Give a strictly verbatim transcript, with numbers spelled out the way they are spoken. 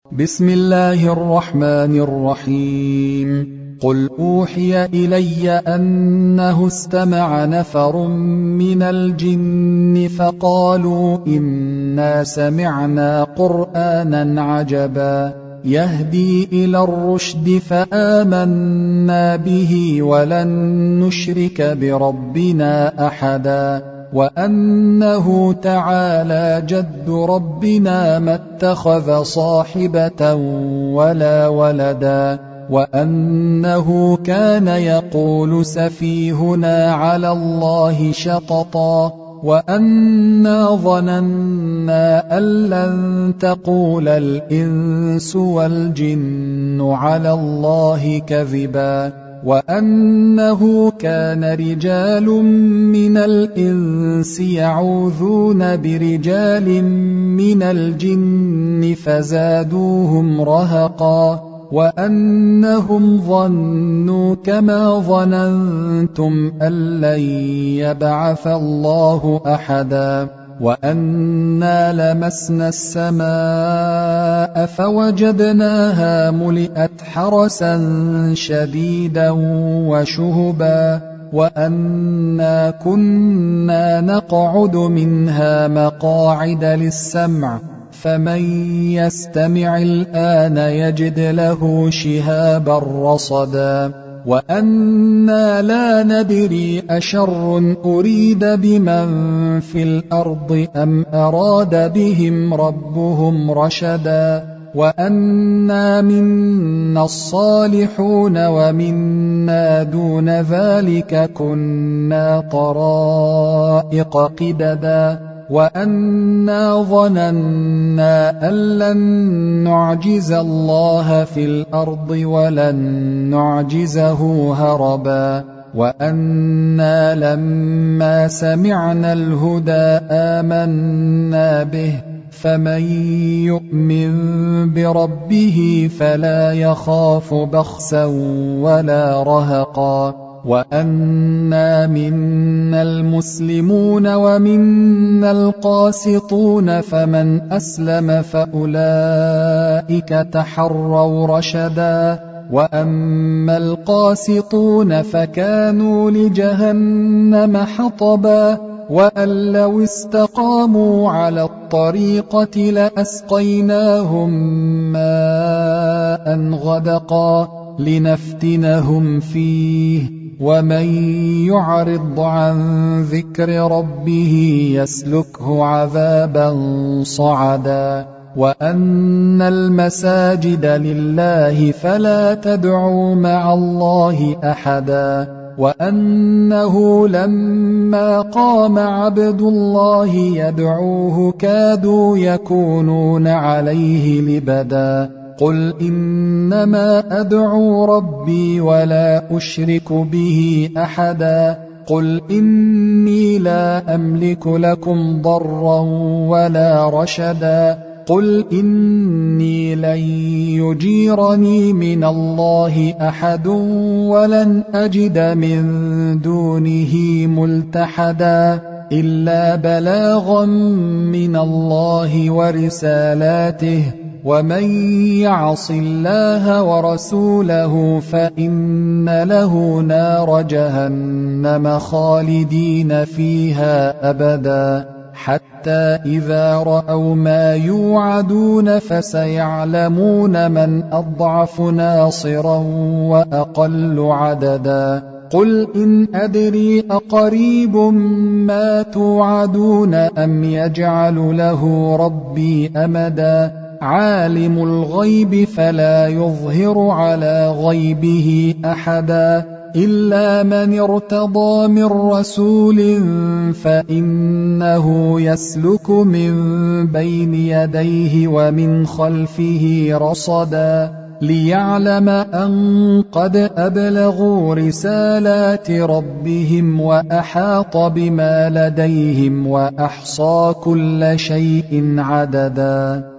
بسم الله الرحمن الرحيم. قل أوحي إلي أنه استمع نفر من الجن فقالوا إنا سمعنا قرآنا عجبا يهدي إلى الرشد فآمنا به ولن نشرك بربنا أحدا وأنه تعالى جد ربنا ما اتخذ صاحبة ولا ولدا وأنه كان يقول سفيهنا على الله شططا وأنا ظننا أن لن تقول الإنس والجن على الله كذبا وأنه كان رجال من الإنس يعوذون برجال من الجن فزادوهم رهقا وأنهم ظنوا كما ظننتم أن لن يبعث الله أحدا وأنا لمسنا السماء فوجدناها ملئت حرسا شديدا وشهبا وأنا كنا نقعد منها مقاعد للسمع فمن يستمع الآن يجد له شهابا رصدا وأنا لا ندري أشر أريد بمن في الأرض أم أراد بهم ربهم رشدا وأنا منا الصالحون ومنا دون ذلك كنا طرائق قددا وأنا ظننا أن لن نعجز الله في الأرض ولن نعجزه هربا وأنا لما سمعنا الهدى آمنا به فمن يؤمن بربه فلا يخاف بخسا ولا رهقا وأنا منا المسلمون ومنا القاسطون فمن أسلم فأولئك تحروا رشدا وأما القاسطون فكانوا لجهنم حطبا وأن لو استقاموا على الطريقة لأسقيناهم ماء غدقا لنفتنهم فيه ومن يعرض عن ذكر ربه يسلكه عذابا صعدا وأن المساجد لله فلا تدعوا مع الله أحدا وأنه لما قام عبد الله يدعوه كادوا يكونون عليه لبدا قل إنما أدعو ربي ولا أشرك به أحدا قل إني لا أملك لكم ضرا ولا رشدا قل إني لن يجيرني من الله أحد ولن أجد من دونه ملتحدا إلا بلاغا من الله ورسالاته ومن يعص الله ورسوله فإن له نار جهنم خالدين فيها أبدا حتى إذا رأوا ما يوعدون فسيعلمون من أضعف ناصرا وأقل عددا قل إن أدري أقريب ما توعدون أم يجعل له ربي أمدا عالم الغيب فلا يظهر على غيبه أحدا إلا من ارتضى من رسول فإنه يسلك من بين يديه ومن خلفه رصدا ليعلم أن قد أبلغوا رسالات ربهم وأحاط بما لديهم وأحصى كل شيء عددا.